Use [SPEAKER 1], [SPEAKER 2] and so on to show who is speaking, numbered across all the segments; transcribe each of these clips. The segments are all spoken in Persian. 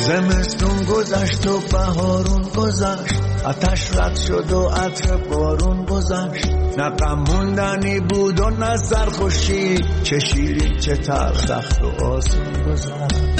[SPEAKER 1] زمستون گذشت و بهارون گذشت، آتش رد شد و عطر بارون گذشت. نه غم موندنی بود و نه سرخوشی، چه شیرین چه تلخ سخت و آسون گذشت.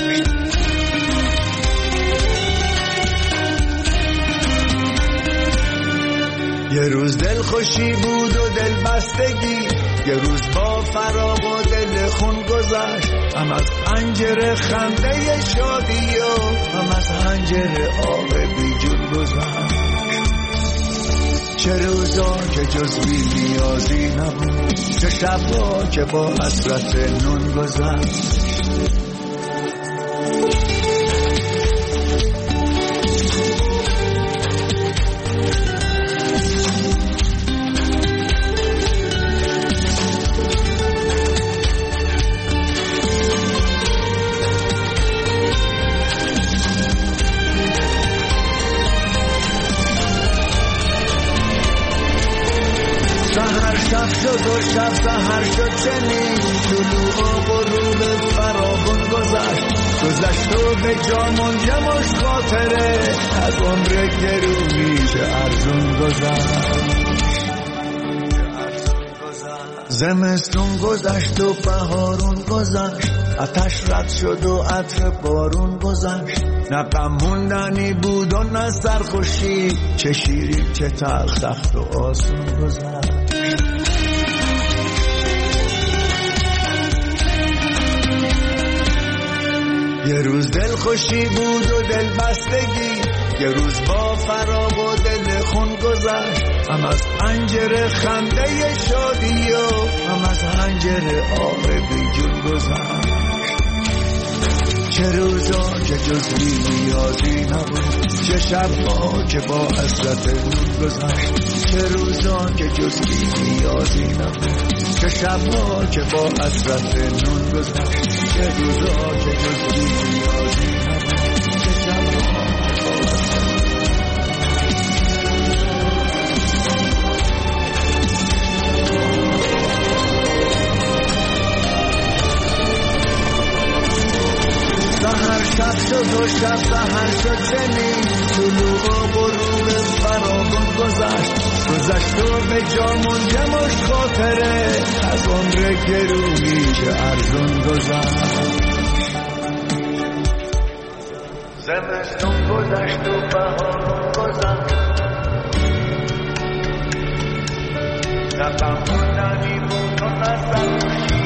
[SPEAKER 1] یه روز دل خوشی بود و دل بستگی، یه روز با فراق و دل خون گذشت. هم از پنجره خنده شادی و هم از پنجره آب بی جون گذشت. چه روزا که جز بی نیازی نبود، چه شبا که با حسرت نون گذشت. شب سحر شد چنین، طلوع و غروب فراغون گذشت و به جا منجمش خاطره، از عمر گرونی چه ارزون گذشت. زمستون گذشت و بهارون گذشت، آتش رد شد و عطر بارون گذشت. نه غم موندنی بود و نه سرخوشی، چه شیرین چه تلخ سخت و آسون گذشت. یه روز دل خوشی بود و دل بستگی، یه روز با فراق و دل خون گذشت. هم از پنجره خنده شادی و هم از پنجره آب بی جون گذشت. چه روزا که جز بی نیازی نبود، چه شبا که با حسرت نون گذشت. چه روزا که جز بی نیازی نبود، چه شبا که با حسرت نون گذشت. چه روزا که جز بی نیازی نبود، چه شبا که با سحر شب شد و شب سحر شد چنین، طلوع و غروب فراغون گذشت و به جا منجمش خاطره، از عمر گرونی چه ارزون گذشت. زمستون گذشت و بهارون گذشت، نه غم موندنی بود و نه سرخوشی.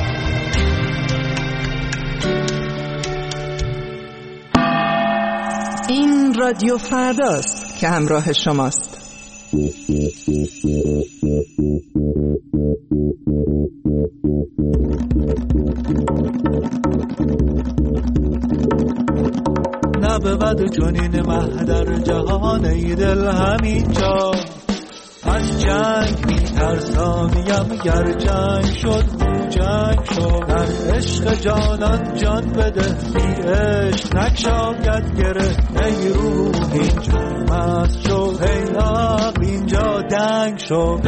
[SPEAKER 2] این رادیو فرداست که همراه شماست.
[SPEAKER 3] نبود چنین مه در جهان ای دل همینجا، از جنگ میترسانیم گر جنگ شد جنگ شد. در عشق جانان جان بده، بی عشق نکشاید گره. ای روح اینجا مست شد، ای عقل اینجا دنگ شد.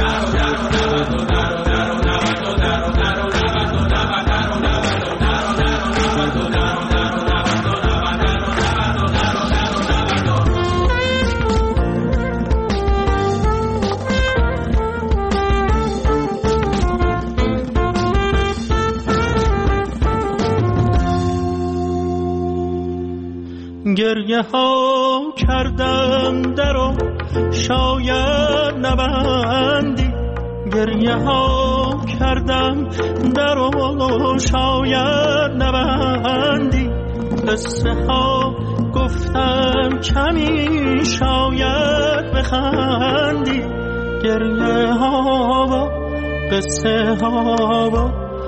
[SPEAKER 4] گریه ها کردم درو شاید نبندی، گریه ها کردم درو شاید نبندی. قصه ها گفتم کمی شاید بخندی، گریه ها و قصه ها و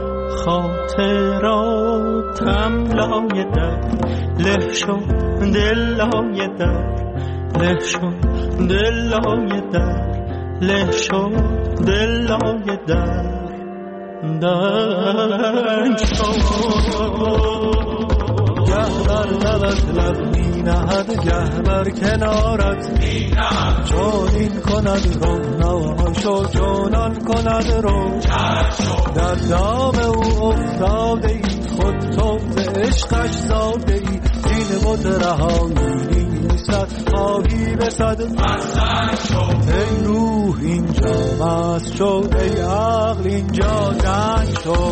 [SPEAKER 4] خاطراتم لای در له شد، دل لای در له شد، دل لای در له شد، دل لای در دنگ شد.
[SPEAKER 3] گه بر لبت لب می نهد، گه بر کنارت می نهد. چون این کند رو نواشو، چونان کند رو در دام او افتاده ای خود تو ز عشقش زاده ای دین بود رهایی نیست خواهی رسد مستن شو ای روح اینجا مست شو ای عقل اینجا جنگ شو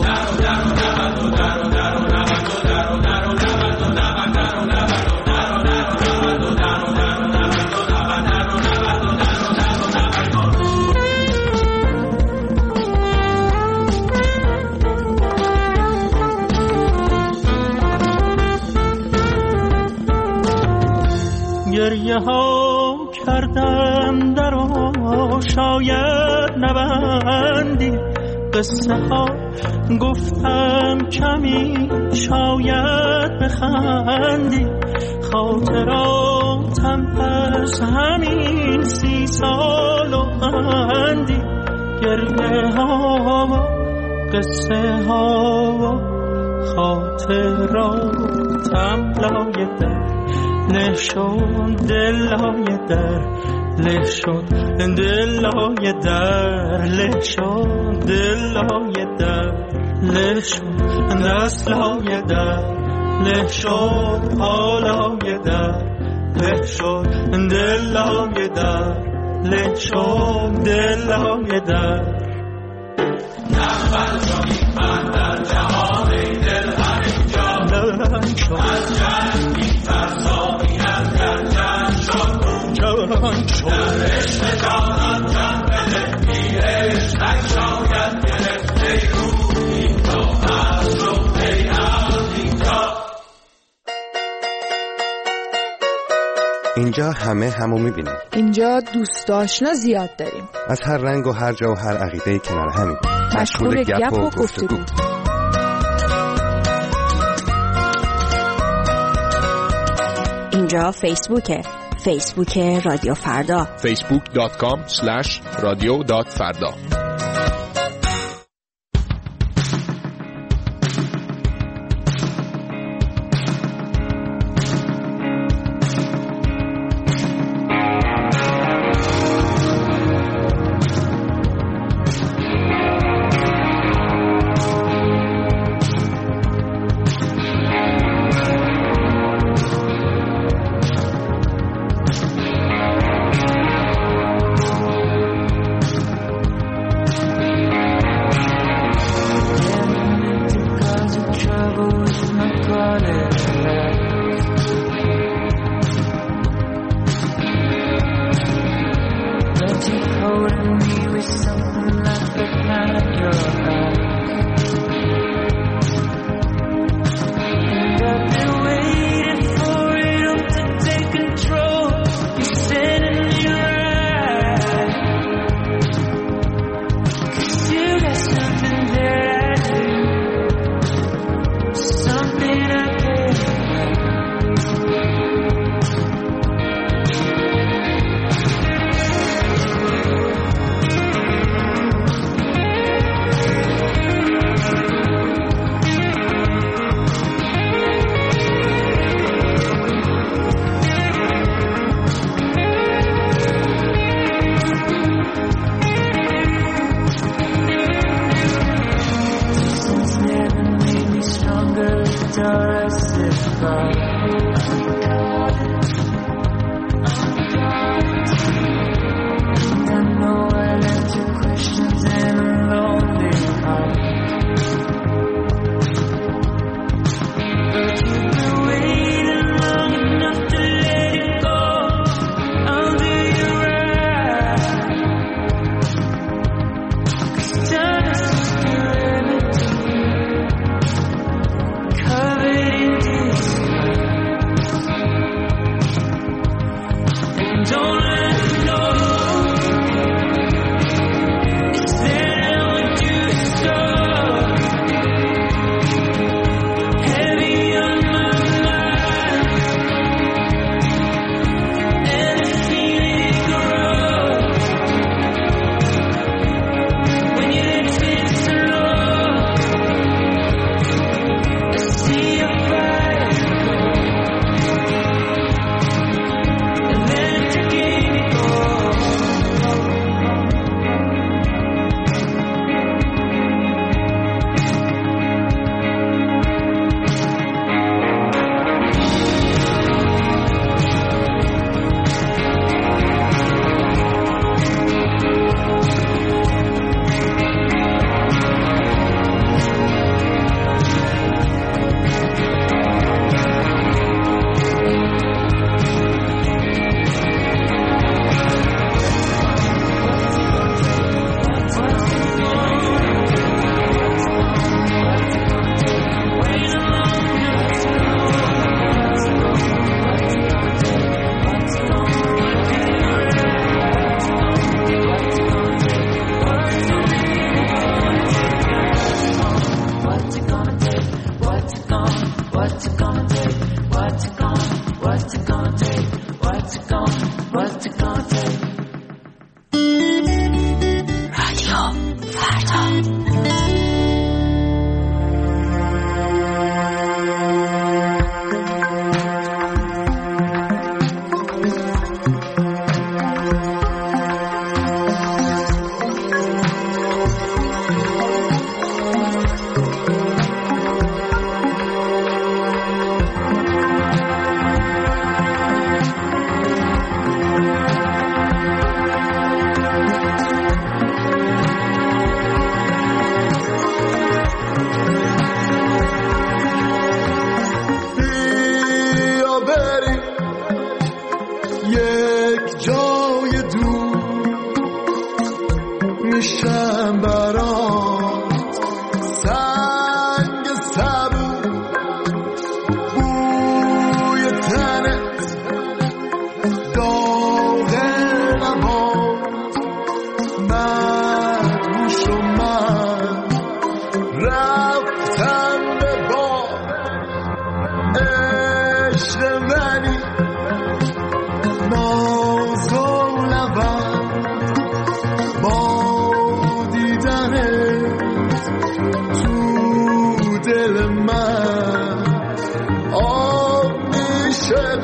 [SPEAKER 4] گریه ها کردم در شاید نبندی قصه ها گفتم کمی شاید بخندی خاطراتم پس همین 30 سال و اندی گریه ها و قصه ها و خاطراتم لای در له شد دلای در له شد دلای در له شد دلای در له شد دستای در له شد حالای در له شد دلای در له شد دلای در نخبر شدید من در جهان دل همینجا لرن شد از جنگ بی‌فرزایی از جنگ شد جان شد در عشق جانان جان بده بی عشق شاید گرفت ای روح اینجا از رو ای عقل
[SPEAKER 5] اینجا همه همو میبینیم.
[SPEAKER 2] اینجا دوست آشنا زیاد داریم.
[SPEAKER 5] از هر رنگ و هر جا و هر عقیده کنار همیم.
[SPEAKER 2] مشغول گپ و گفتگو.
[SPEAKER 6] اینجا فیسبوک رادیو فردا.
[SPEAKER 7] facebook.com/radio.farda.
[SPEAKER 1] عشق منی ناز و لبم با دیدنت تو دل من آب میشه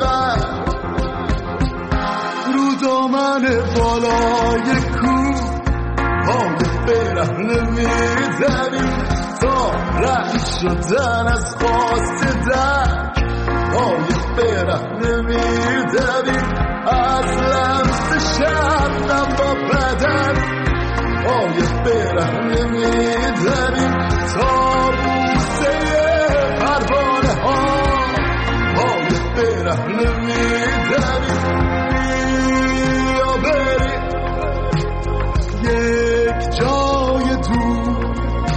[SPEAKER 1] رو دامن بالای کوه پای برهنه میزنی تا رد شدن از خواست درک پای برهنه میزنی از لمس شبنم با بدن پای برهنه میزنی تا بوسه پروانه ها پای برهنه میزنی بیا بری یک جای دور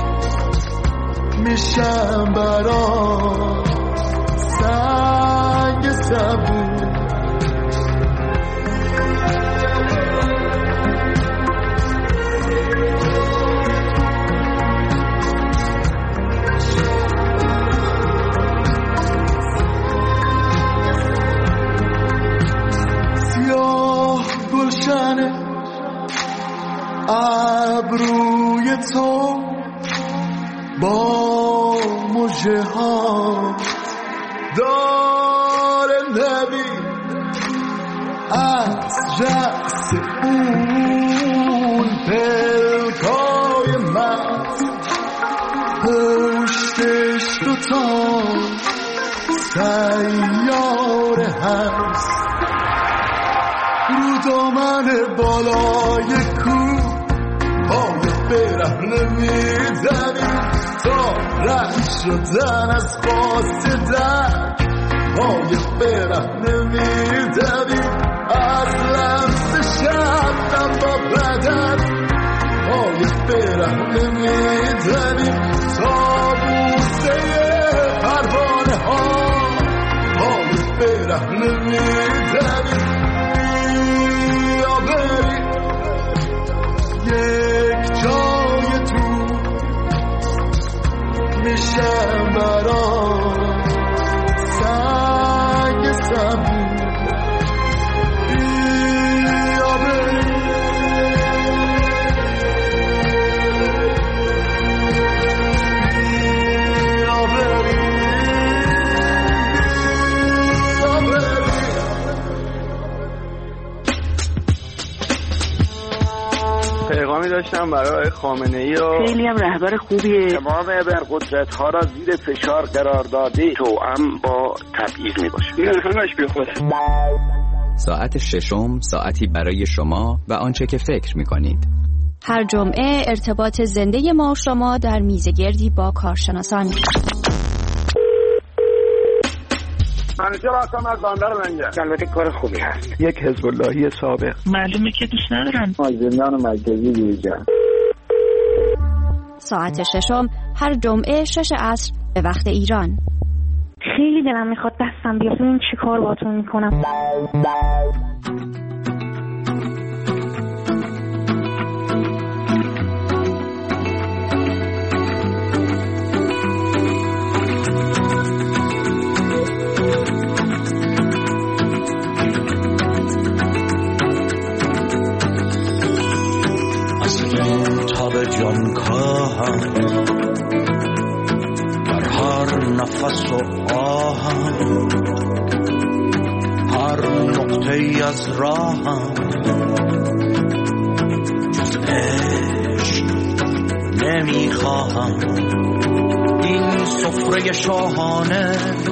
[SPEAKER 1] میشم برات سنگ صبور سیاه گلشن ابروی تو با مژه ها داره نبی از رأس اون پلکای من پشتش دوتا سیاره هست رو دامن بالای کوه پای برهنه میزنی تا رد شدن از خواست درک پای برهنه میزنی از لمس شبنم با بدن پای برهنه میزنی تا بوسه پروانه ها پای برهنه میزنی بیا بری یک جای تو میشم برات سنگ صبور بیا بری بیا بری بیا بری
[SPEAKER 7] پیغامی داشتم برای خامنه‌ای و
[SPEAKER 8] خیلی هم رهبر خوبیه.
[SPEAKER 7] تمام ابرقدرت‌ها را زیر فشار قرار داده توأم با تبعیض میباشه. این همش بی خوده.
[SPEAKER 9] ساعت ششم ساعتی برای شما و آنچه که فکر می‌کنید.
[SPEAKER 6] هر جمعه ارتباط زنده ما و شما در میزگردی با کارشناسان.
[SPEAKER 7] منوچهر هستم از بندر منجر. البته کار خوبی هست.
[SPEAKER 3] یک حزب اللهی سابق.
[SPEAKER 8] معلومه که دوست ندارن.
[SPEAKER 7] زندان مرکزی بیرجان.
[SPEAKER 6] ساعت ششم هر جمعه 6 عصر به وقت ایران.
[SPEAKER 10] خیلی دلم میخواد دستم بیاد ببینم چی کار باهاتون میکنم.
[SPEAKER 11] در هر نفس و آهم هر نقطه از راهم جز عشق نمیخواهم این سفره شاهانه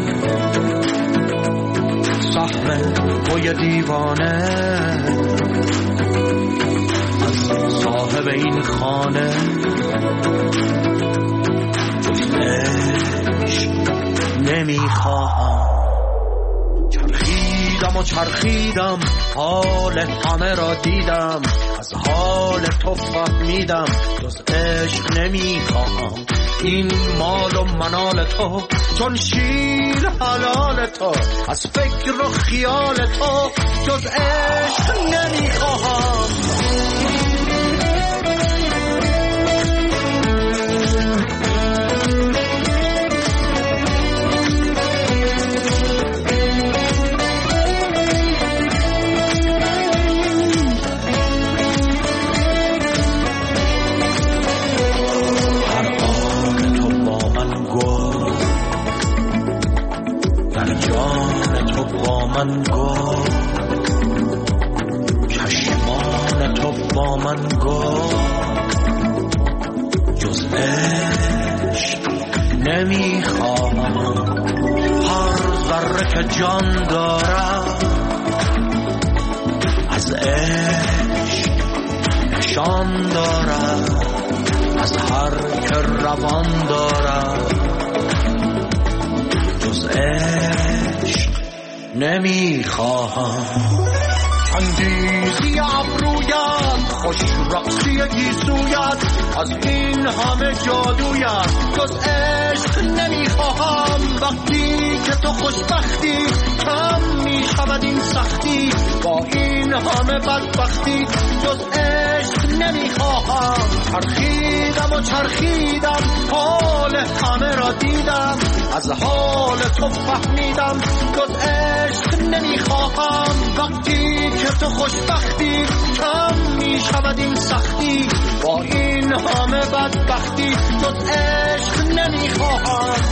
[SPEAKER 11] سهم توی دیوانه از صاحب این خانه جز عشق نمیخواهم چرخیدم و چرخیدم حال همه را دیدم از حال تو فهمیدم جز عشق نمیخواهم این مال و منال تو چون شیر حلال تو از فکر و خیال تو جز عشق نمیخواهم من گفت، چشمان تو با من گفت جز عشق نمیخوام. هر ذره که جان دارم از عشق نشان دارم، از هر که روان دارم جز عشق نمیخواهم. انگیزی ابرویت، خوش رقصی گیسویت، از این همه جادویت جز عشق نمیخواهم. وقتی که تو خوشبختی کم میشود این سختی، با این همه بدبختی جز عشق نمیخواهم. چرخیدم و چرخیدم حال همه را دیدم، از حال تو فهمیدم جز عشق نمیخواهم. وقتی که تو خوشبختی کم میشود این سختی، با این همه بدبختی جز عشق نمیخواهم.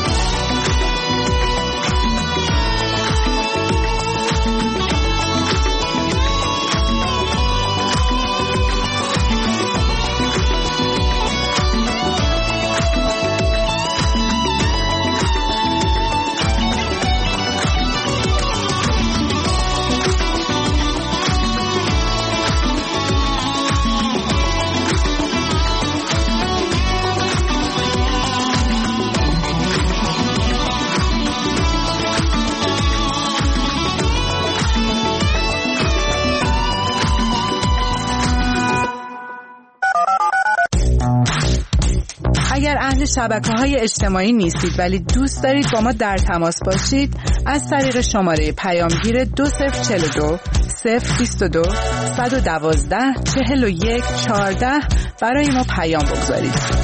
[SPEAKER 2] اگر اهل شبکه‌های اجتماعی نیستید ولی دوست دارید با ما در تماس باشید، از طریق شماره پیامگیر 2042 022 112 41 14 برای ما پیام بگذارید.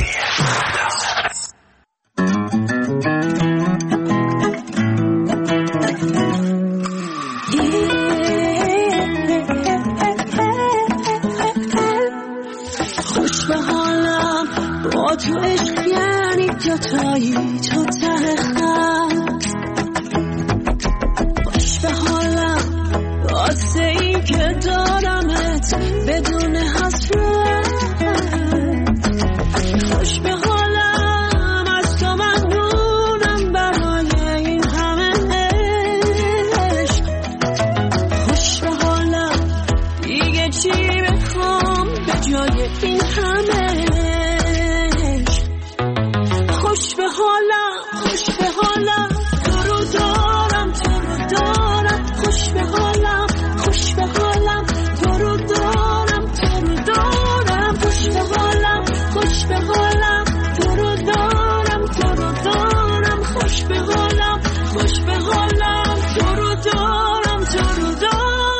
[SPEAKER 12] تو عشق یعنی دوتایی تو ته خط، باش به حالم واسه این که دارمت بدون حسرت. خوش به حالم از تو ممنونم برای این همه عشق. خوش به حالم دیگه چی بخوام به جای این همه. خوش به حالم، خوش به حالم، تو رو دارم، تو رو دارم. خوش به حالم، خوش به حالم، تو رو دارم، تو رو دارم. خوش به حالم، خوش به حالم، تو رو دارم، تو رو دارم. خوش به حالم، خوش به حالم، تو رو دارم، تو رو دارم.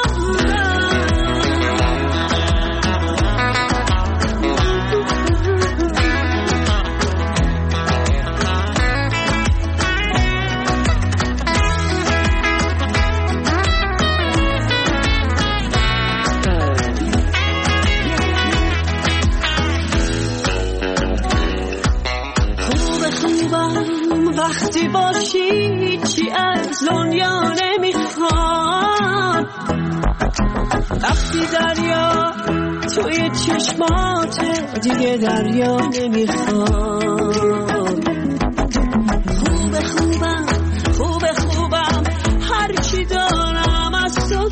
[SPEAKER 12] وقتی باشی چی از دنیا نمیخواد، وقتی دریا توی چشمات دیگه دریا نمیخواد. خوبه خوبم، خوبه خوبم، هرچی دارم از تو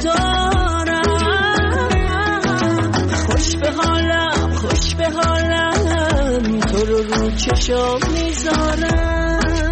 [SPEAKER 12] دارم. خوش به حالم، خوش به حالم، تو رو چشم میذارم.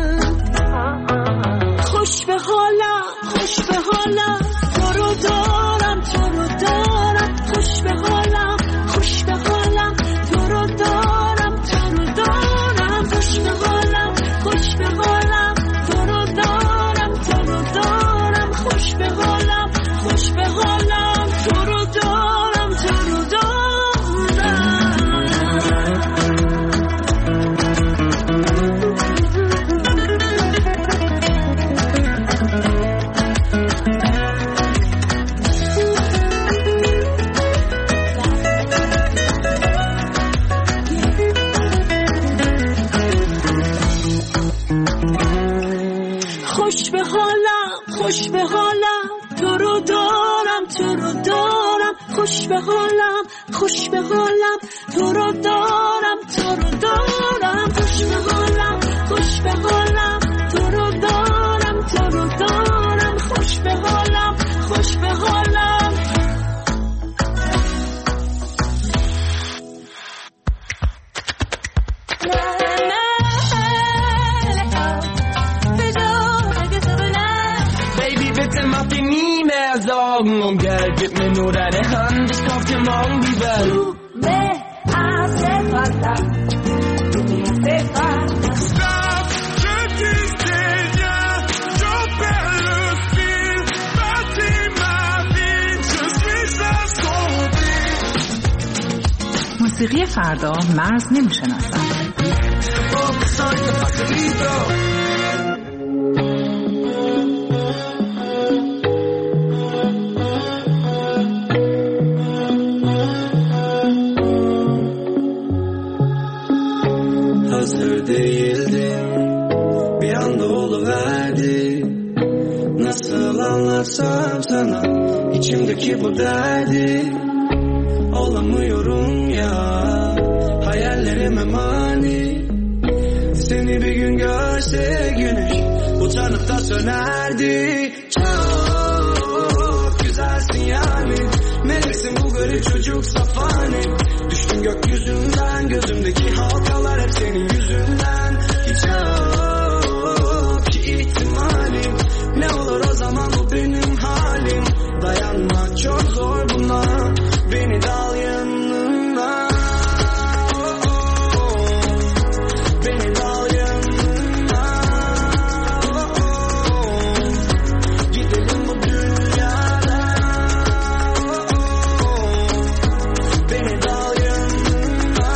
[SPEAKER 12] خوش به حالم، خوش به حالم، تو رو دارم، تو رو دارم. خوش به حالم، خوش به حالم، تو رو دارم، تو رو دارم. خوش به حالم، خوش به حالم، تو رو دارم، تو رو دارم. خوش به حالم، خوش به حالم، تو رو دارم، تو رو دارم. خوش به حالم خوش به حالم تو رو دارم تو رو دارم خوش به حالم خوش به حالم تو رو دارم تو رو دارم خوش به حالم خوش به حالم تو رو دارم تو رو دارم خوش به حالم خوش به حالم
[SPEAKER 13] Sorgen Geld, gib mir nur deine Hand, ich kauf dir morgen die Welt.
[SPEAKER 12] Du me hace falta, tú me hace falta.
[SPEAKER 1] Stop, je disais rien, je perds le fil, bâtis ma vie, je suis assombri.
[SPEAKER 2] موسیقی فردا مرز نمیشناسد.
[SPEAKER 14] Hazır değildim, bir anda oluverdi. Nasıl anlatsam sana içimdeki bu derdi. Olamıyorum ya, hayallerime mani. Seni bir gün görse güneş utanıp da sönerdi. Çok güzelsin yani, meleksin bu garip çocuk safani. Düştüm gökyüzünden, gözümdeki halkalar hep senin yüzünden. Hiç yok ki ihtimalim, ne olur o zaman bu benim halim. Dayanmak çok zor buna, beni de al yanına. Beni de al yanına. Gidelim bu dünyada. Beni de al yanına.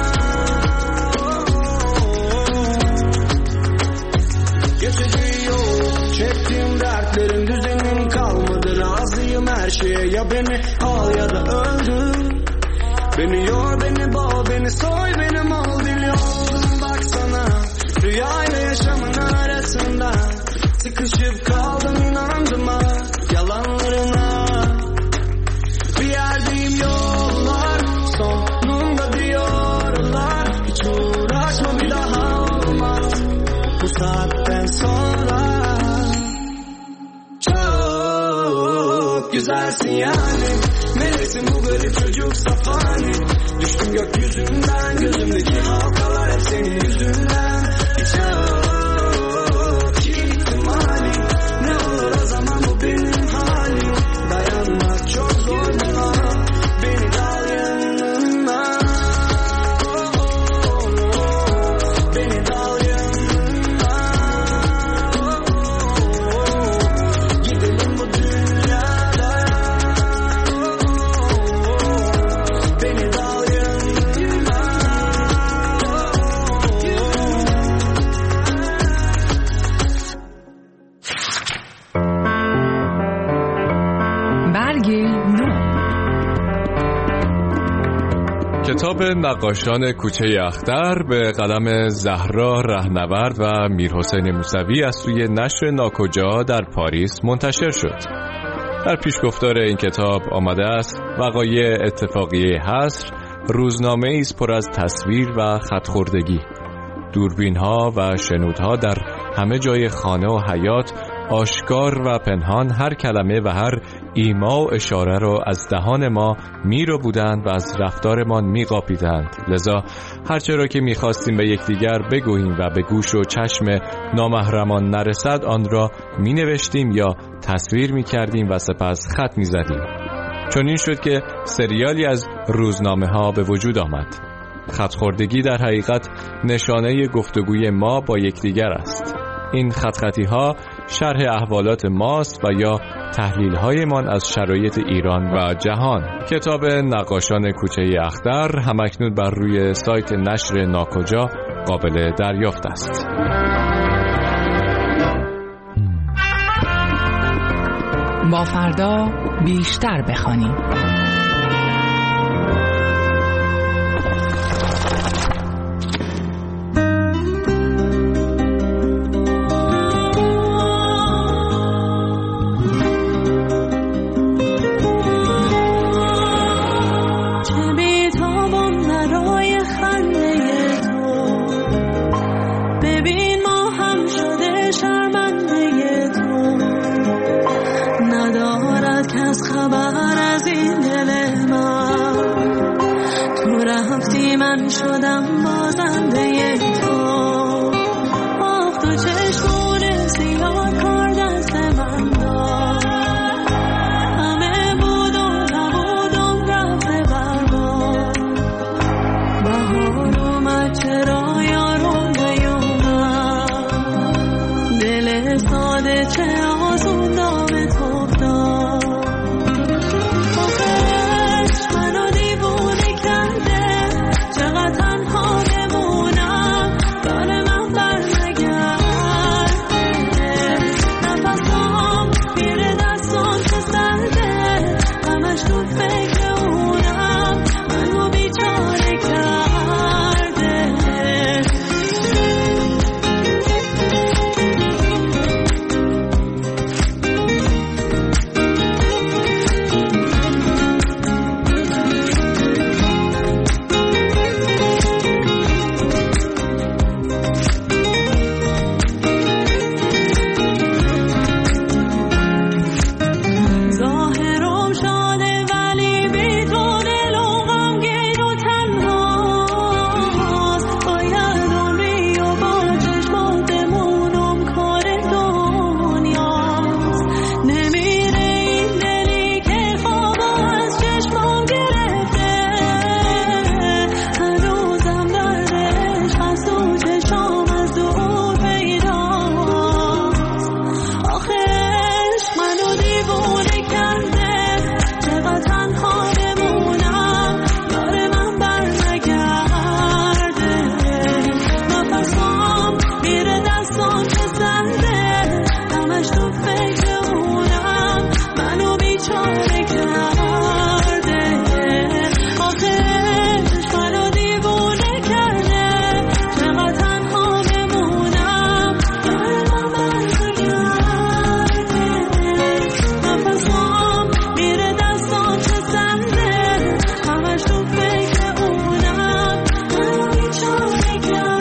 [SPEAKER 14] Geçici yok, çektiğim dertlerin düzenim kalmadı. Razıyım her şeye, ya beni al ya da öldür. Beni yor, beni boğ, beni soy, beni mal biliyorum. Baksana, rüyayla yaşamın arasında sıkışıp kaldım, inandım ha yalanlarına. Bir yerdeyim, yollar sonunda diyorlar. Hiç uğraşma, bir daha olmaz bu saatten sonra. Çok güzelsin yani, meleksin bu garip çocuk safani. Düştüm gökyüzünden, gözümdeki halkalar hep senin yüzünden. Hiç yok ki ihtimalim, ne olur o zaman bu benim halim. Dayanmak çok zor buna, beni de al yanına. Beni de al yanına. Gidelim bu dünyada. Beni de al yanına.
[SPEAKER 2] برگ نو.
[SPEAKER 15] کتاب نقاشان کوچه اختر به قلم زهرا رهنورد و میرحسین موسوی از سوی نشر ناکجا در پاریس منتشر شد. در پیشگفتار این کتاب آمده است وقایع اتفاقیه حصر روزنامه‌ای است پر از تصویر و خط‌خوردگی. دوربین‌ها و شنودها در همه جای خانه و حیاط آشکار و پنهان هر کلمه و هر ایما و اشاره را از دهان ما میرو بودند و از رفتارمان میقاپیدند. لذا هرچه را که میخواستیم به یکدیگر بگوییم و به گوش و چشم نامحرمان نرسد آن را مینوشتیم یا تصویر میکردیم و سپس خط میزدیم. چون این شد که سریالی از روزنامه ها به وجود آمد. خط‌خوردگی در حقیقت نشانه گفتگوی ما با یکدیگر است. این خطی ها شرح احوالات ماست و یا تحلیل هایمان از شرایط ایران و جهان. کتاب نقاشان کوچه اختر همکنون بر روی سایت نشر ناکجا قابل دریافت است.
[SPEAKER 2] با فردا بیشتر بخوانیم.
[SPEAKER 12] شرمنده تو ندارد کس خبر از این دل من. تو رفتی من شدم بازنده تو. آخ تو چشمون سیاه کار دست من داد. همه بود و نبودم رفته برباد. بهار اومد چرا یارو نیومد. دل ساده چه آزون دام تو افتاد. آخش منو دیوونه کرده. چقدر تنها بمونم دار من برنگرده. نفسام میره دستام چه سرده. همش تو فکر اونم منو بیچاره کرده. ظاهرم شاده ولی بی تو دلم غمگین و تنهاست. باید عمری و با چشمات بمونم کار دنیاست. نمیره این دلی که خواب از چشمام گرفته. هنوزم دردش از تو چشام از دور پیداست. آخش منو دیوونه کرده. چقدر تنها بمونم یار من برنگرده. نفسام میره دستام چه سرده. همش تو فکر اونم منو بیچاره کرده. آخش منو دیوونه کرده. چقدر تنها بمونم یار من برنگرده. نفسام میره دستام چه سرده. همش تو فکر اونم منو بیچاره کرده.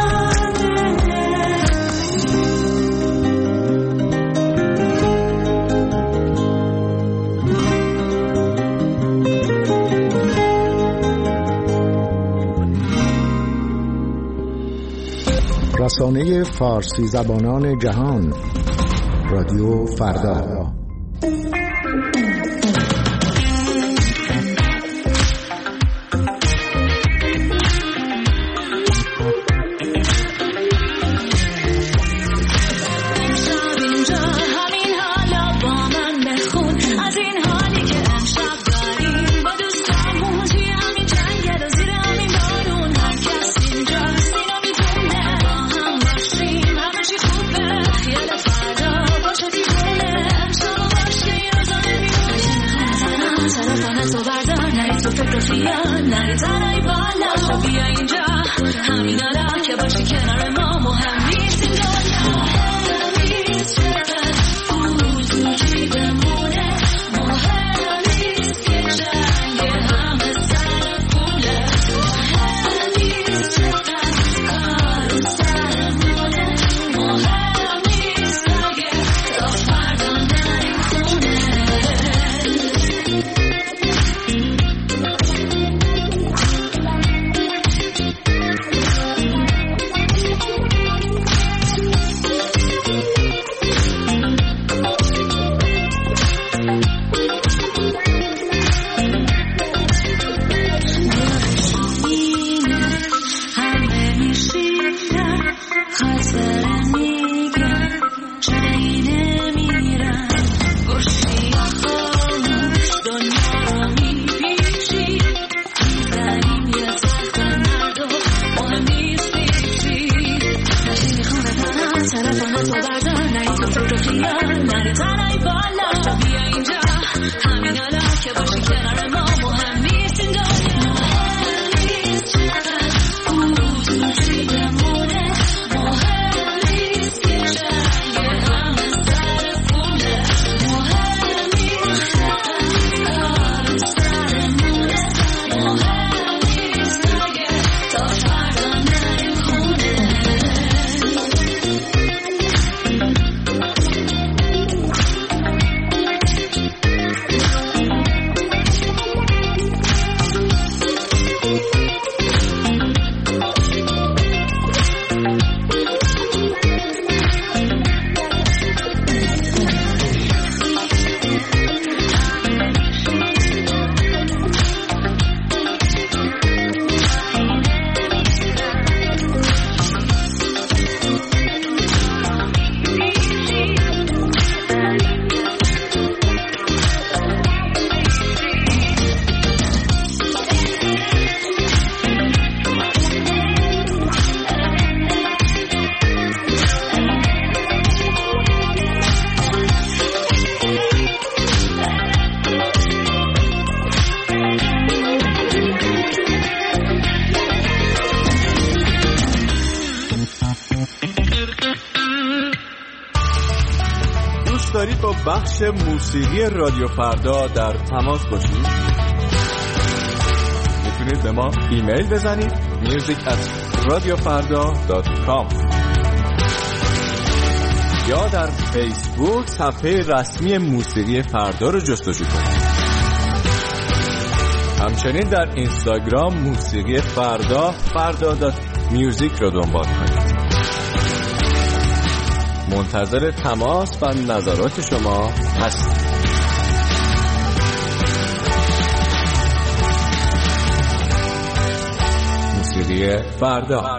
[SPEAKER 16] رسانه فارسی زبانان جهان، رادیو فردا.
[SPEAKER 12] امشب اینجا همین حالا با من بخون از این حالی که امشب داریم با دوستامون توی همین جنگل و زیر همین بارون. هر کس اینجا سینا میدونه با هم باشیم همه چی خوبه. خیال فردا باشه دیوونه. امشب باشی روزانه بیرون. تلفنتو بردار نری تو فکر و خیال. نری تنهایی بالا بیا اینجا همین حالا که باشی کنار ما. مهم نیست این دنیا.
[SPEAKER 15] دوست دارید با بخش موسیقی رادیو فردا در تماس باشید؟ میتونید به ما ایمیل بزنید music@radiofarda.com یا در فیسبوک صفحه رسمی موسیقی فردا رو جستجو کنید. همچنین در اینستاگرام موسیقی فردا.music رو دنبال کنید. منتظر تماس و نظرات شما هستیم. موسیقی فردا.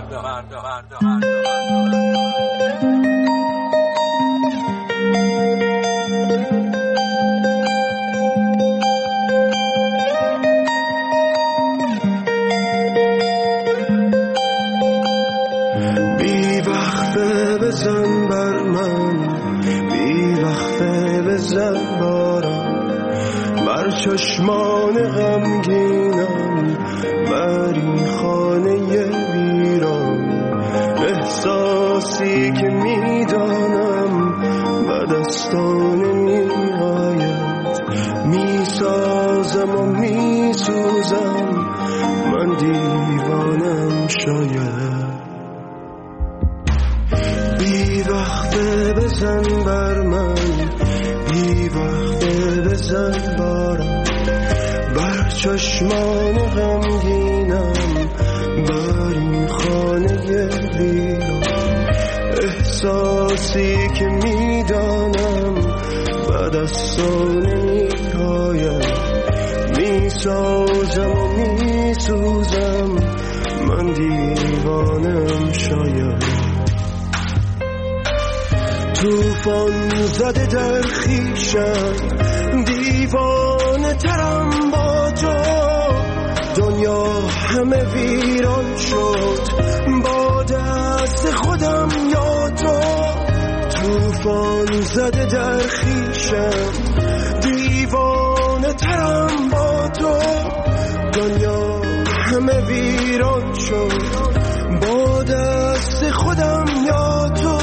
[SPEAKER 14] بی وقفه بزن بر من، بی وقفه بزن بارم، بر چشمان غمگینم، بر این خانه ویران. احساسی که میدانم به دستان میآید، میسازم و میسوزم، من دیوانم شاید. بی وقته بزن بر من، بی وقته بزن بارم، بر چشمان غمگینم، بر این خانه ویران. احساسی که میدانم به دستان نمیآید، میسازم و میسوزم، من دیوانم شاید. توفان زده در خویشم، دیوانه ترم با تو، دنیا همه ویران شد با دست خودم یا تو. توفان زده در خویشم، دیوانه ترم با تو، دنیا همه ویران شد با دست خودم یا تو.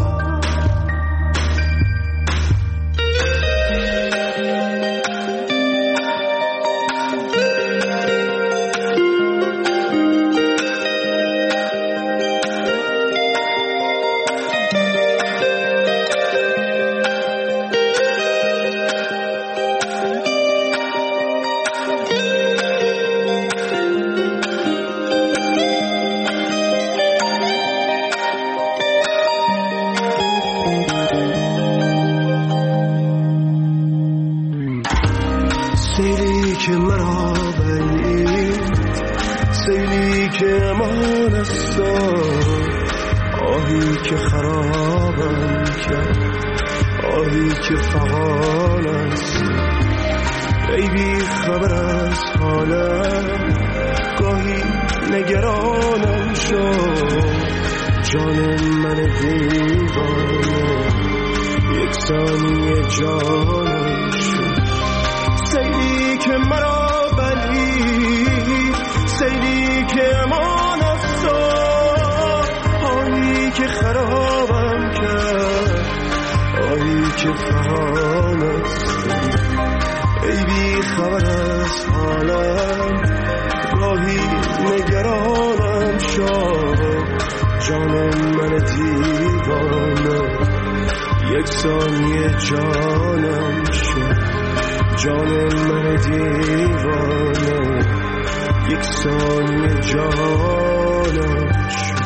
[SPEAKER 14] سیلی که مرا برید، سیلی که امان است، آهی که خرابم کرد، آهی که فغان است. ای بی خبر از حالم، گاهی نگرانم شد، جان من دیوانه یک ثانیه جانم شد. سیلی که مرا بلید، سیلی که امان است، آهی که خرابم کرد، آهی که فغان است. ای بی خبر از حالم، گاهی نگرانم شد، جان من دیوانه یک ثانیه جانم شد، جان من دیوانه یک ثانیه جانم شد.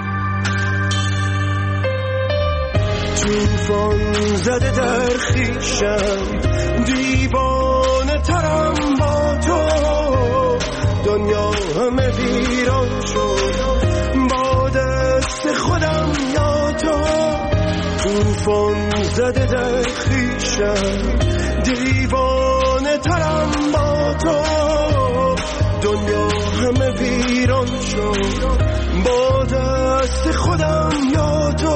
[SPEAKER 14] توفان زده در خویشم، دیوانه ترم با تو، دنیا همه ویران شد با دست خودم یا تو. توفان زده در خویشم، دیوانه ترم با تو، دنیا همه ویران شد با دست خودم یا تو.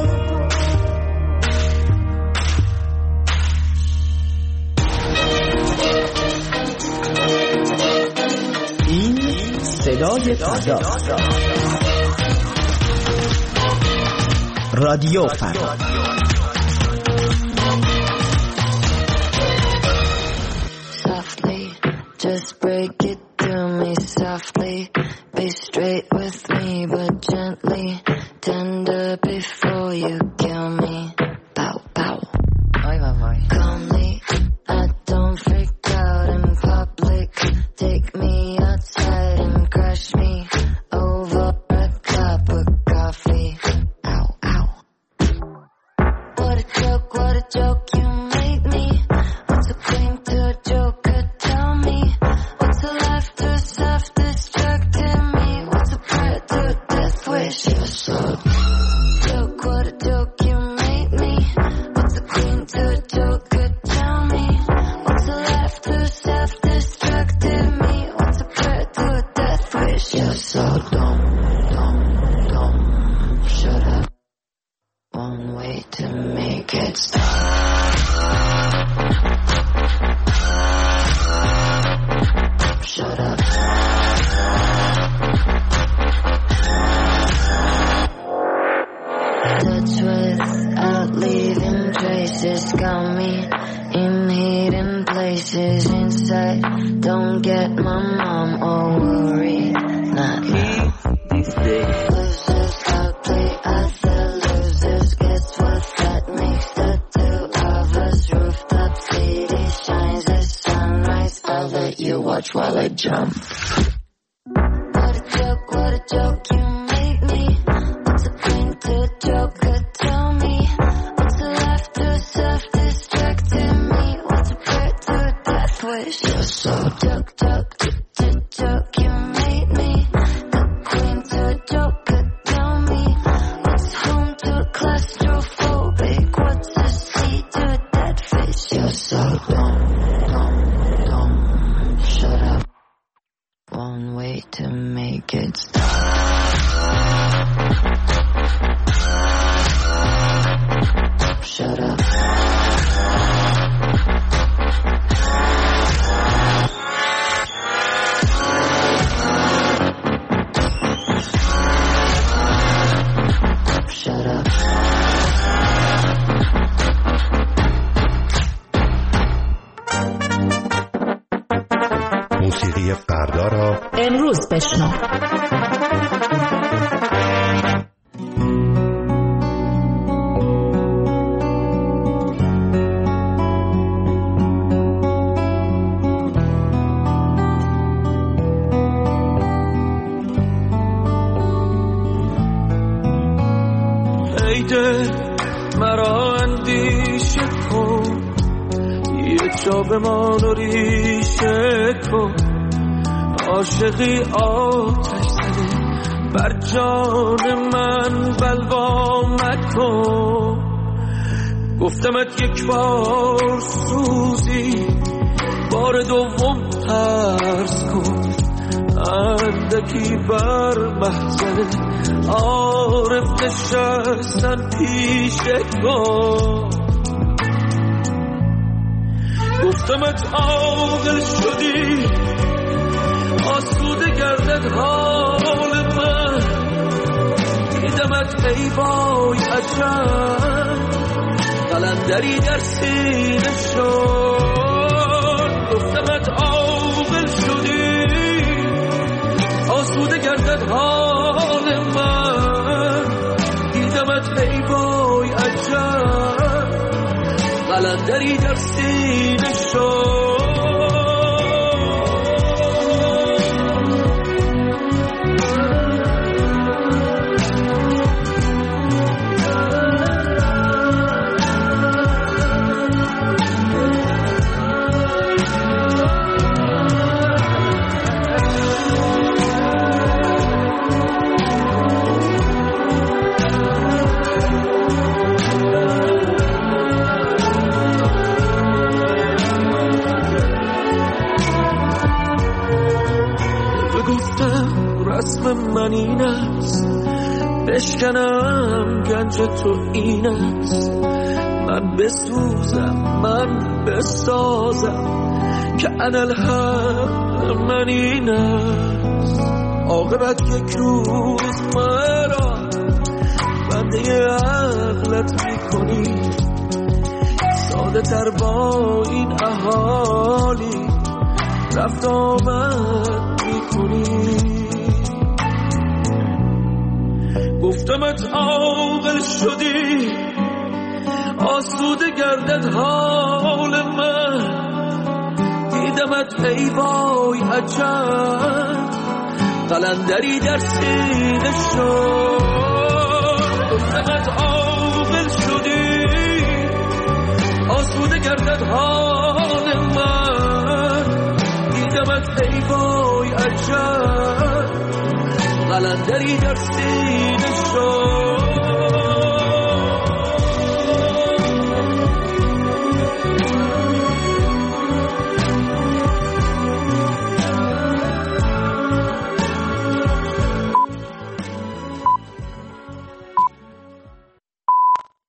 [SPEAKER 17] این صدای فردا، رادیو فردا.
[SPEAKER 18] just break it to me softly. Be straight with me, but gently. Tender before you kill me. Pow, pow. Calmly, I don't freak out in public. Take me outside and crush me over a cup of coffee. Ow, ow. What a joke you made me. What's a queen to a joker, tell me. What's a life to self-destructing me. What's a prayer to a death wish. You're so joke, what a joke you made me. What's a queen to a joker, tell me. What's a life to self-destructing me. What's a prayer to a death wish. You're so dumb, dumb, dumb. Shut up. One way to make it stop. Shut up. Touch without leaving traces. Got me in hidden places inside. Don't get my mom or worry. Not now. These days. Losers outplay other losers. Guess what that makes the two of us? Rooftop city shines the sunrise. I'll let you watch while I jump. What a joke you made me. What's a queen to a joker, tell me. What's a life to self-destructing me. What's a prayer to a death wish. You're so joke, you made me. The queen to a joker, tell me. What's home to a claustrophobic. What's a sea to a dead fish. You're so dumb. Shut up. One way to make it stop. Shut up. Shut up.
[SPEAKER 16] موسیقی فردا را
[SPEAKER 2] امروز بشنو.
[SPEAKER 3] ای دل مرا اندیشه کن. یه جا بمان و ریشه کن. عاشقی آتش زده بر جان من بلوا مکن. گفتمت یک بار سوزی بار دوم ترس کن. اندکی بر محضر عارف نشستن پیشه کن. گفتمت عاقل شدی آسوده گردد حال من. دیدمت ای وای عجب قلندری در سینه شد. گفتمت عاقل شدی آسوده گردد حال من. دیدمت ای وای عجب قلندری در سینه شد. رسم من این است بشکنم گنج تو این است. من بسوزم من بسازم که انالحق من این است. عاقبت یک روز مرا بنده عقلت میکنی. ساده تر با این اهالی رفت آمد میکنی. گفتمت عاقل شدی آسوده گردد حال من، دیدمت ای وای عجب قلندری در سینه شد. گفتمت عاقل شدی آسوده گردد حال من، دیدمت ای وای عجب قلندری در سینه شد.